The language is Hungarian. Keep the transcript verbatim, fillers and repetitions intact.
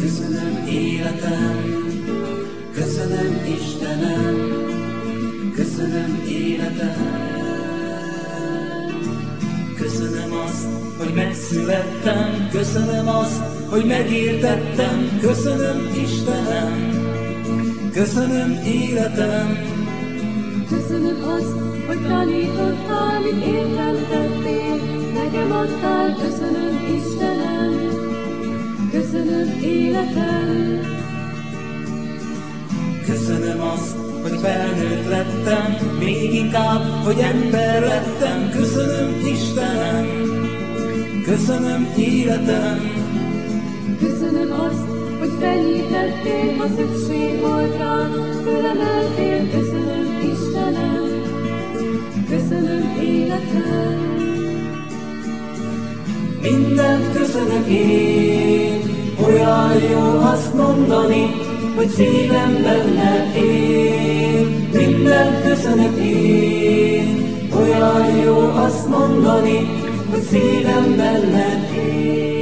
Köszönöm életem, köszönöm Istenem, köszönöm életem. Köszönöm azt, hogy megszülettem, köszönöm azt, hogy megértettem, köszönöm Istenem, köszönöm életem. Köszönöm azt, hogy tanítottál, mit értettél, nekem adtál, köszönöm Istenem, köszönöm életem. Köszönöm azt, hogy felnőtt lettem, még inkább, hogy ember lettem, köszönöm Istenem, köszönöm életem. Köszönöm azt, hogy fenyítettél, ha szükség volt rá, fölemeltél, köszönöm Istenem, köszönöm életem. Mindent köszönök én, olyan jó azt mondani, hogy szívem benne él. Mindent köszönök én, olyan jó azt mondani, hogy szívem benne él.